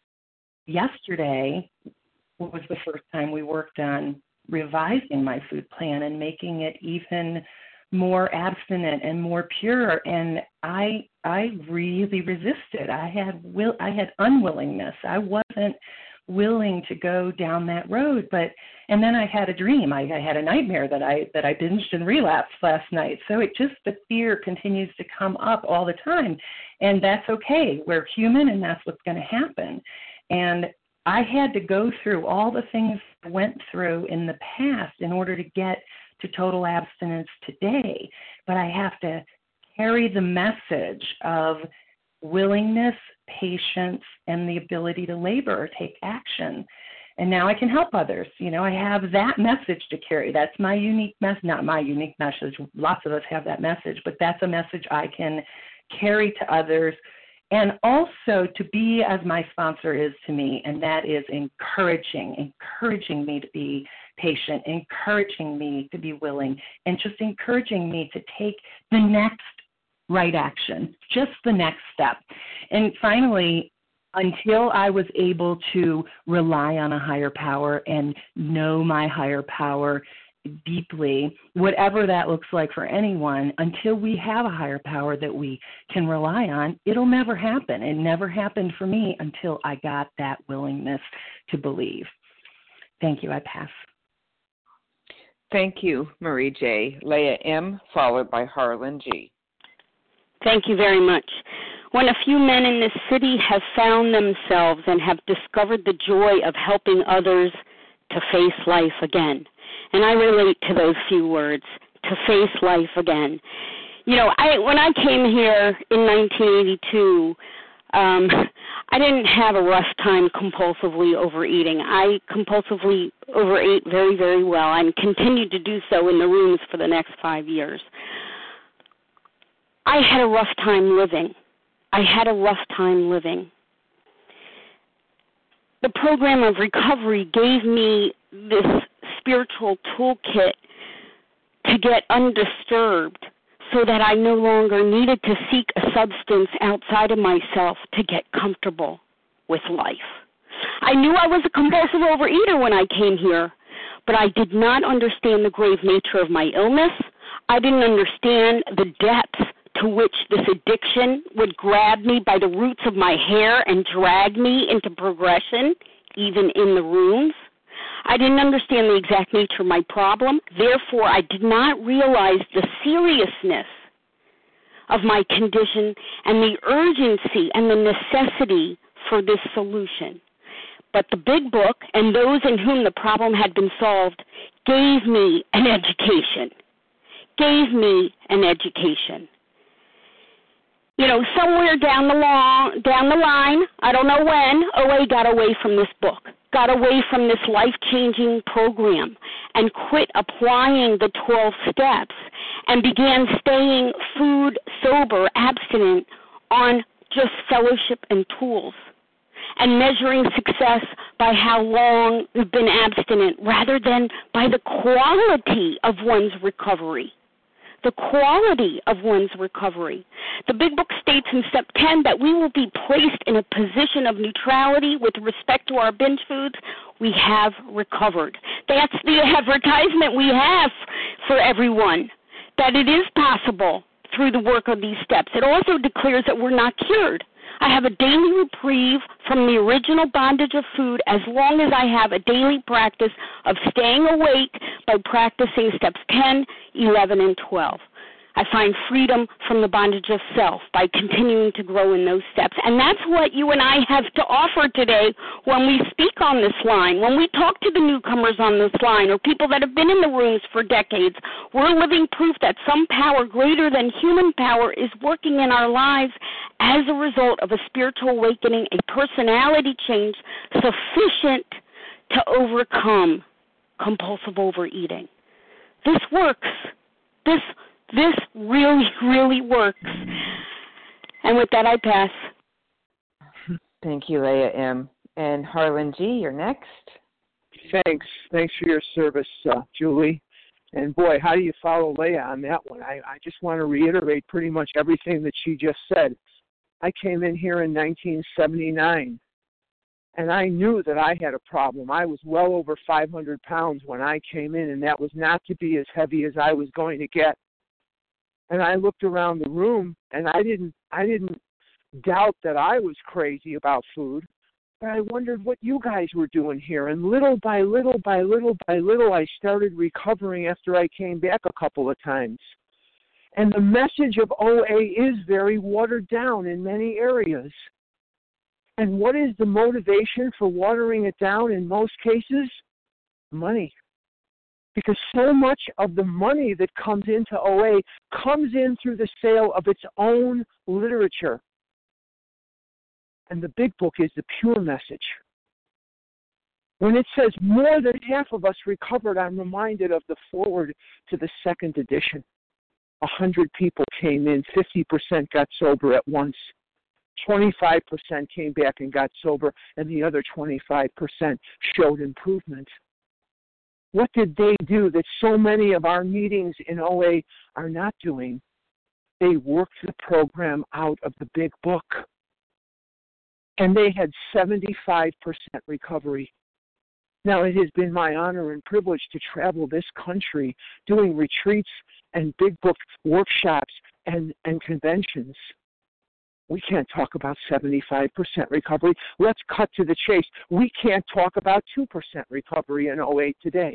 Speaker 15: yesterday was the first time we worked on revising my food plan and making it even more abstinent and more pure. And I I really resisted. I had will I had unwillingness. I wasn't willing to go down that road. But and then I had a dream. I, I had a nightmare that I that I binged and relapsed last night. So it just the fear continues to come up all the time. And that's okay. We're human, and that's what's going to happen. And I had to go through all the things I went through in the past in order to get to total abstinence today. But I have to carry the message of willingness, patience, and the ability to labor or take action. And now I can help others. You know, I have that message to carry. That's my unique message, not my unique message. Lots of us have that message, but that's a message I can carry to others. And also to be as my sponsor is to me, and that is encouraging, encouraging me to be patient, encouraging me to be willing, and just encouraging me to take the next right action, just the next step. And finally, until I was able to rely on a higher power and know my higher power deeply, whatever that looks like for anyone, until we have a higher power that we can rely on, it'll never happen. It never happened for me until I got that willingness to believe. Thank you. I pass.
Speaker 1: Thank you, Marie J. Leah M., followed by Harlan G.
Speaker 14: Thank you very much. When a few men in this city have found themselves and have discovered the joy of helping others to face life again, and I relate to those few words, to face life again. you know, I when I came here in nineteen eighty-two, um, I didn't have a rough time compulsively overeating. I compulsively overate very, very well and continued to do so in the rooms for the next five years. I had a rough time living. I had a rough time living. The program of recovery gave me this spiritual toolkit to get undisturbed so that I no longer needed to seek a substance outside of myself to get comfortable with life. I knew I was a compulsive overeater when I came here, but I did not understand the grave nature of my illness. I didn't understand the depth to which this addiction would grab me by the roots of my hair and drag me into progression, even in the rooms. I didn't understand the exact nature of my problem. Therefore, I did not realize the seriousness of my condition and the urgency and the necessity for this solution. But the big book and those in whom the problem had been solved gave me an education, gave me an education. You know, somewhere down the long, down the line, I don't know when, O A got away from this book, got away from this life-changing program, and quit applying the twelve steps and began staying food, sober, abstinent on just fellowship and tools, and measuring success by how long you've been abstinent rather than by the quality of one's recovery. The quality of one's recovery. The Big Book states in step ten that we will be placed in a position of neutrality with respect to our binge foods. We have recovered. That's the advertisement we have for everyone, that it is possible through the work of these steps. It also declares that we're not cured. I have a daily reprieve from the original bondage of food as long as I have a daily practice of staying awake by practicing steps ten, eleven, and twelve. I find freedom from the bondage of self by continuing to grow in those steps. And that's what you and I have to offer today when we speak on this line, when we talk to the newcomers on this line or people that have been in the rooms for decades. We're living proof that some power greater than human power is working in our lives as a result of a spiritual awakening, a personality change sufficient to overcome compulsive overeating. This works. This This really, really works. And with that, I pass.
Speaker 1: Thank you, Leah M. And Harlan G., you're next.
Speaker 16: Thanks. Thanks for your service, uh, Julie. And, boy, how do you follow Leah on that one? I, I just want to reiterate pretty much everything that she just said. I came in here in nineteen seventy-nine, and I knew that I had a problem. I was well over five hundred pounds when I came in, and that was not to be as heavy as I was going to get. And I looked around the room, and I didn't I didn't doubt that I was crazy about food, but I wondered what you guys were doing here. And little by little by little by little, I started recovering after I came back a couple of times. And the message of O A is very watered down in many areas. And what is the motivation for watering it down in most cases? Money. Because so much of the money that comes into O A comes in through the sale of its own literature. And the Big Book is the pure message. When it says more than half of us recovered, I'm reminded of the foreword to the second edition. A hundred people came in, fifty percent got sober at once. twenty-five percent came back and got sober, and the other twenty-five percent showed improvement. What did they do that so many of our meetings in O A are not doing? They worked the program out of the Big Book. And they had seventy-five percent recovery. Now, it has been my honor and privilege to travel this country doing retreats and Big Book workshops and, and conventions. We can't talk about seventy-five percent recovery. Let's cut to the chase. We can't talk about two percent recovery in O A today.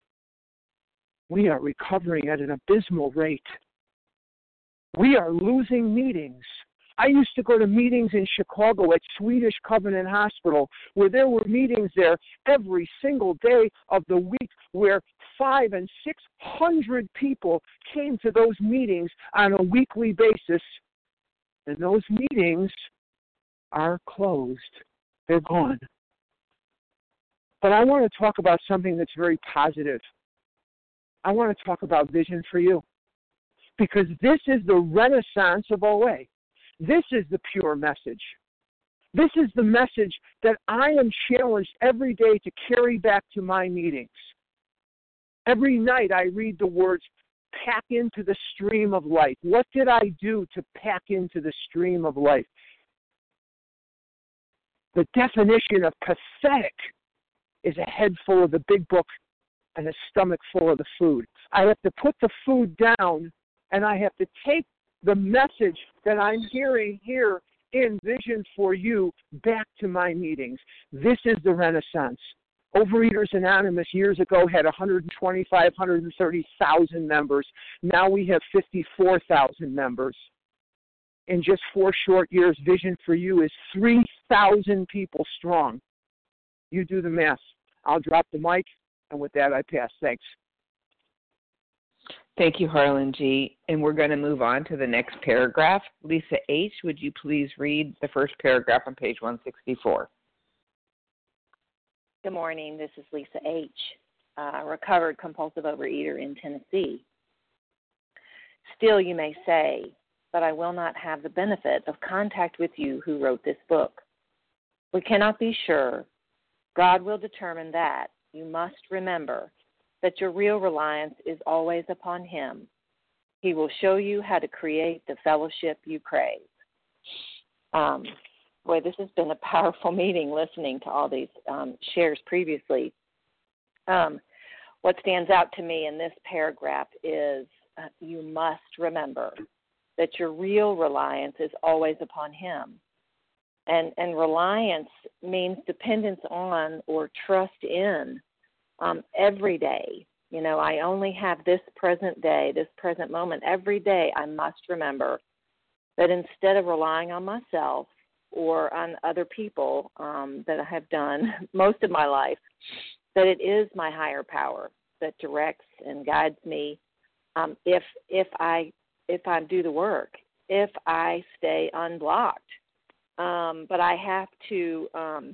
Speaker 16: We are recovering at an abysmal rate. We are losing meetings. I used to go to meetings in Chicago at Swedish Covenant Hospital where there were meetings there every single day of the week where five and six hundred people came to those meetings on a weekly basis. And those meetings are closed. They're gone. But I want to talk about something that's very positive. I want to talk about vision for you. Because this is the renaissance of O A. This is the pure message. This is the message that I am challenged every day to carry back to my meetings. Every night I read the words, pack into the stream of life. What did I do to pack into the stream of life? The definition of pathetic is a head full of the big book and a stomach full of the food. I have to put the food down, and I have to take the message that I'm hearing here in Vision for You back to my meetings. This is the Renaissance. Overeaters Anonymous years ago had one hundred twenty-five, one hundred thirty thousand members. Now we have fifty-four thousand members. In just four short years, Vision for You is three thousand people strong. You do the math. I'll drop the mic, and with that, I pass. Thanks.
Speaker 1: Thank you, Harlan G. And we're going to move on to the next paragraph. Lisa H., would you please read the first paragraph on page one sixty-four?
Speaker 17: Good morning. This is Lisa H., a recovered compulsive overeater in Tennessee. Still, you may say, but I will not have the benefit of contact with you who wrote this book. We cannot be sure. God will determine that. You must remember that your real reliance is always upon Him. He will show you how to create the fellowship you crave. Um, boy, this has been a powerful meeting listening to all these um, shares previously. Um, what stands out to me in this paragraph is uh, you must remember that your real reliance is always upon Him. And, and reliance means dependence on or trust in um, every day. You know, I only have this present day, this present moment. Every day I must remember that instead of relying on myself or on other people um, that I have done most of my life, that it is my higher power that directs and guides me um, if if I if I do the work, if I stay unblocked. Um, but I have to, um,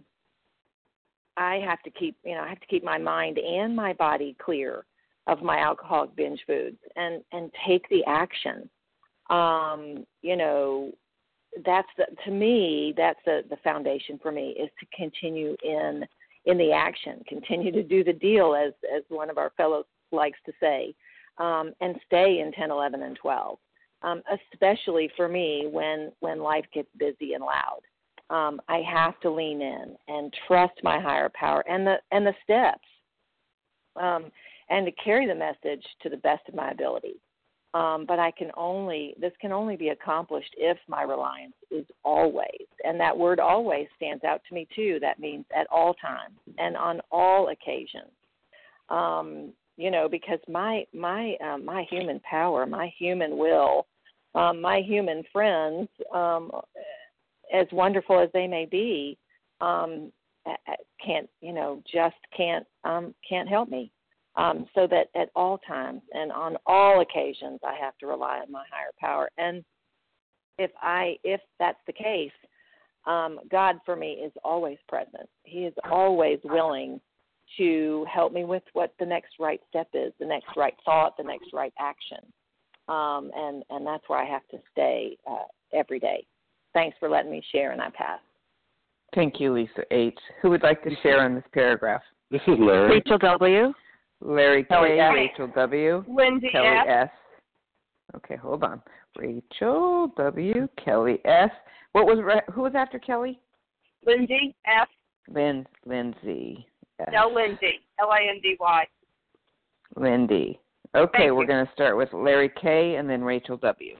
Speaker 17: I have to keep, you know, I have to keep my mind and my body clear of my alcoholic binge foods and, and take the action. Um, you know, that's the, to me, that's the, the foundation for me is to continue in, in the action, continue to do the deal as, as one of our fellows likes to say, um, and stay in ten, eleven, and twelve. Um, especially for me when, when life gets busy and loud. Um, I have to lean in and trust my higher power and the and the steps um, and to carry the message to the best of my ability. Um, but I can only, this can only be accomplished if my reliance is always. And that word always stands out to me too. That means at all times and on all occasions. Um, you know, because my my uh, my human power, my human will, um, my human friends, um, as wonderful as they may be, um, can't you know just can't um, can't help me. Um, so that at all times and on all occasions, I have to rely on my higher power. And if I if that's the case, um, God for me is always present. He is always willing to help me with what the next right step is, the next right thought, the next right action. Um, and, and that's where I have to stay uh, every day. Thanks for letting me share, and I pass.
Speaker 1: Thank you, Lisa H. Who would like to share on this paragraph?
Speaker 18: This is Larry.
Speaker 1: Rachel W. Larry K.
Speaker 18: Kelly S.
Speaker 1: Rachel W.
Speaker 18: Lindsay
Speaker 1: Kelly
Speaker 18: F.
Speaker 1: S. Okay, hold on. Rachel W. Kelly S. What was who was after Kelly?
Speaker 6: Lindsay F.
Speaker 1: Lynn Lindsay. F.
Speaker 6: No, Lindsay. L I N D Y.
Speaker 1: Lindy. Okay,
Speaker 6: Thank
Speaker 1: we're
Speaker 6: you.
Speaker 1: going to start with Larry K. and then Rachel W.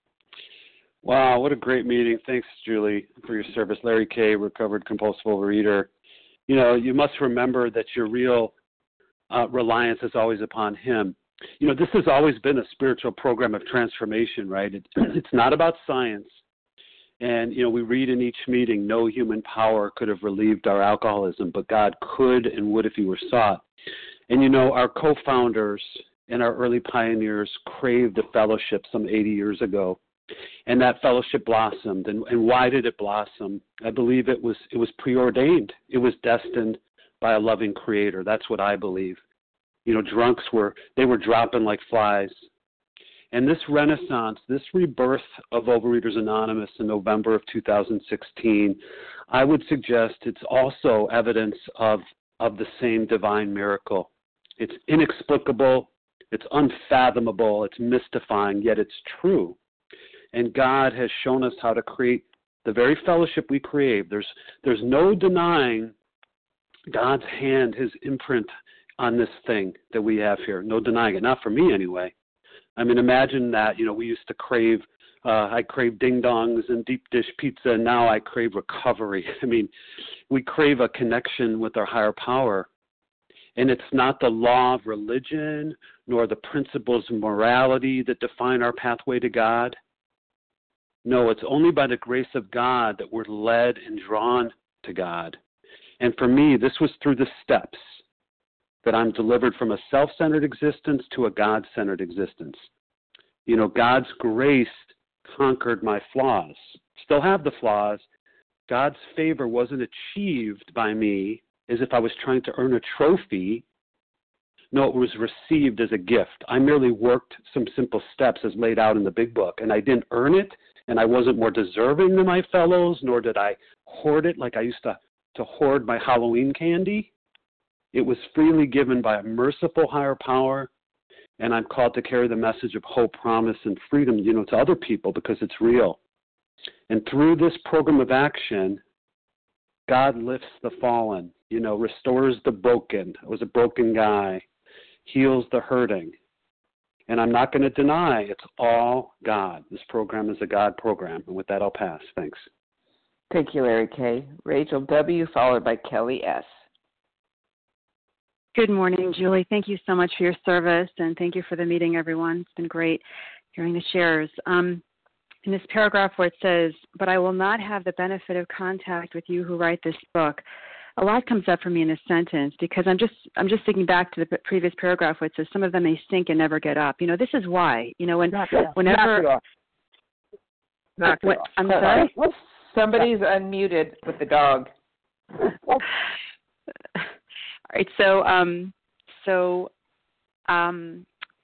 Speaker 18: Wow, what a great meeting. Thanks, Julie, for your service. Larry K., recovered compulsive overeater. You know, you must remember that your real uh, reliance is always upon Him. You know, this has always been a spiritual program of transformation, right? It, it's not about science. And, you know, we read in each meeting, no human power could have relieved our alcoholism, but God could and would if he were sought. And, you know, our co-founders and our early pioneers craved a fellowship some eighty years ago. And that fellowship blossomed. And, and why did it blossom? I believe it was it was preordained. It was destined by a loving creator. That's what I believe. You know, drunks were, they were dropping like flies. And this renaissance, this rebirth of Overeaters Anonymous in November of two thousand sixteen, I would suggest it's also evidence of, of the same divine miracle. It's inexplicable, it's unfathomable, it's mystifying, yet it's true. And God has shown us how to create the very fellowship we crave. There's, there's no denying God's hand, his imprint on this thing that we have here. No denying it. Not for me, anyway. I mean, imagine that, you know, we used to crave, uh, I crave ding-dongs and deep dish pizza, and now I crave recovery. I mean, we crave a connection with our higher power. And it's not the law of religion nor the principles of morality that define our pathway to God. No, it's only by the grace of God that we're led and drawn to God. And for me, this was through the steps that I'm delivered from a self-centered existence to a God-centered existence. You know, God's grace conquered my flaws. Still have the flaws. God's favor wasn't achieved by me as if I was trying to earn a trophy. No, it was received as a gift. I merely worked some simple steps as laid out in the big book, and I didn't earn it, and I wasn't more deserving than my fellows, nor did I hoard it like I used to, to hoard my Halloween candy. It was freely given by a merciful higher power, and I'm called to carry the message of hope, promise, and freedom, you know, to other people because it's real. And through this program of action, God lifts the fallen, you know, restores the broken. I was a broken guy, heals the hurting. And I'm not going to deny it's all God. This program is a God program. And with that, I'll pass. Thanks.
Speaker 1: Thank you, Larry K. Rachel W., followed by Kelly S.
Speaker 19: Good morning, Julie. Thank you so much for your service, and thank you for the meeting, everyone. It's been great hearing the shares. Um, in this paragraph where it says, but I will not have the benefit of contact with you who write this book, a lot comes up for me in this sentence because I'm just I'm just thinking back to the previous paragraph where it says some of them may sink and never get up. You know, this is why. You know, when
Speaker 16: Knock it
Speaker 19: whenever
Speaker 16: Knock it off. Knock it
Speaker 19: what,
Speaker 16: off.
Speaker 19: I'm sorry.
Speaker 1: Somebody's unmuted with the dog.
Speaker 19: All right, so um, so um,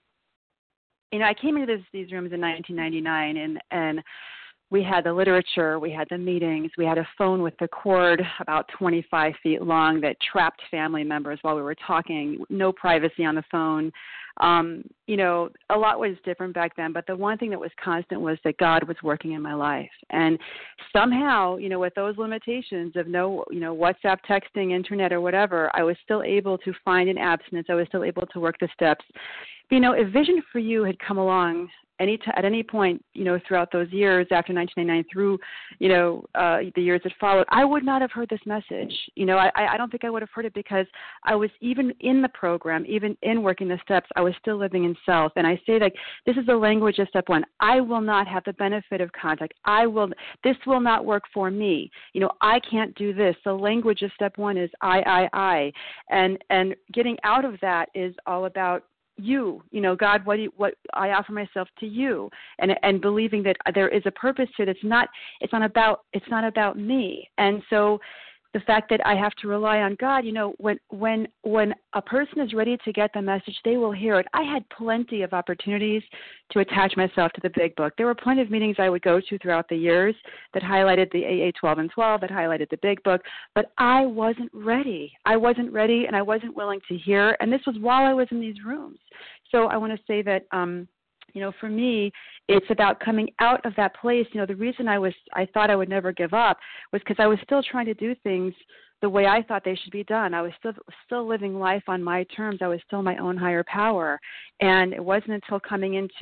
Speaker 19: you know, I came into this, these rooms in nineteen ninety-nine, and and we had the literature, we had the meetings, we had a phone with the cord about twenty-five feet long that trapped family members while we were talking, no privacy on the phone. Um, you know, a lot was different back then, but the one thing that was constant was that God was working in my life. And somehow, you know, with those limitations of no, you know, WhatsApp, texting, internet, or whatever, I was still able to find an abstinence. I was still able to work the steps. But, you know, if Vision for You had come along any t- at any point, you know, throughout those years after nineteen ninety-nine through, you know, uh, the years that followed, I would not have heard this message. You know, I, I don't think I would have heard it because I was even in the program, even in working the steps, I was still living in self. And I say that this is the language of step one. I will not have the benefit of contact. I will, this will not work for me. You know, I can't do this. The language of step one is I, I, I. And, and getting out of that is all about you, you know, God, what do you, what I offer myself to you, and and believing that there is a purpose to it. It's not, it's not about, it's not about me. And so the fact that I have to rely on God, you know, when when when a person is ready to get the message, they will hear it. I had plenty of opportunities to attach myself to the big book. There were plenty of meetings I would go to throughout the years that highlighted the A A twelve and twelve, that highlighted the big book, but I wasn't ready. I wasn't ready, and I wasn't willing to hear, and this was while I was in these rooms. So I want to say that, um, you know, for me, it's about coming out of that place. You know, the reason I was, I thought I would never give up was because I was still trying to do things the way I thought they should be done. I was still still living life on my terms. I was still my own higher power. And it wasn't until coming into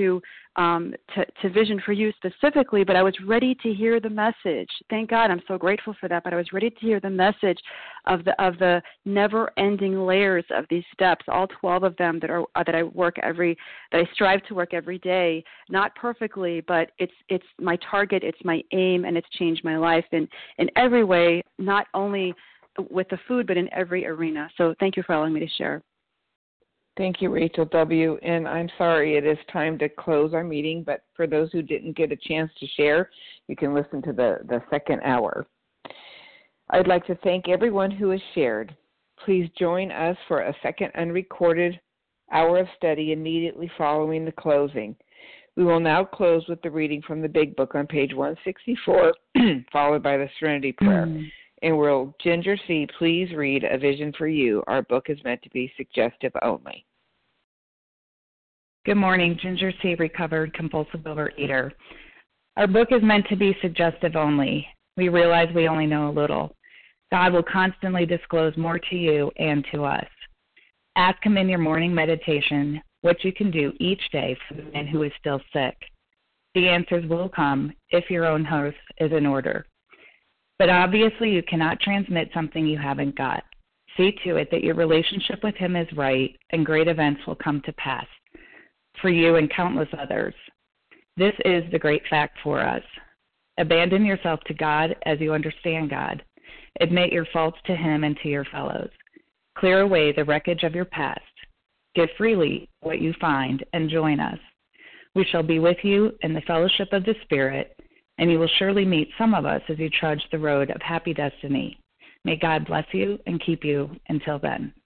Speaker 19: um, to, to Vision for You specifically, but I was ready to hear the message. Thank God, I'm so grateful for that. But I was ready to hear the message of the of the never-ending layers of these steps, all twelve of them that are uh, that I work every that I strive to work every day, not perfectly, but it's it's my target, it's my aim, and it's changed my life in in every way, not only with the food, but in every arena. So thank you for allowing me to share.
Speaker 1: Thank you, Rachel W. And I'm sorry it is time to close our meeting, but for those who didn't get a chance to share, you can listen to the, the second hour. I'd like to thank everyone who has shared. Please join us for a second unrecorded hour of study immediately following the closing. We will now close with the reading from the Big Book on page one sixty-four, followed by the Serenity Prayer. Mm. And will Ginger C. please read A Vision for You? Our book is meant to be suggestive only.
Speaker 20: Good morning, Ginger C., recovered compulsive overeater. Our book is meant to be suggestive only. We realize we only know a little. God will constantly disclose more to you and to us. Ask Him in your morning meditation what you can do each day for the man who is still sick. The answers will come if your own house is in order. But obviously you cannot transmit something you haven't got. See to it that your relationship with Him is right, and great events will come to pass for you and countless others. This is the great fact for us. Abandon yourself to God as you understand God. Admit your faults to Him and to your fellows. Clear away the wreckage of your past. Give freely what you find and join us. We shall be with you in the fellowship of the Spirit, and you will surely meet some of us as you trudge the road of happy destiny. May God bless you and keep you until then.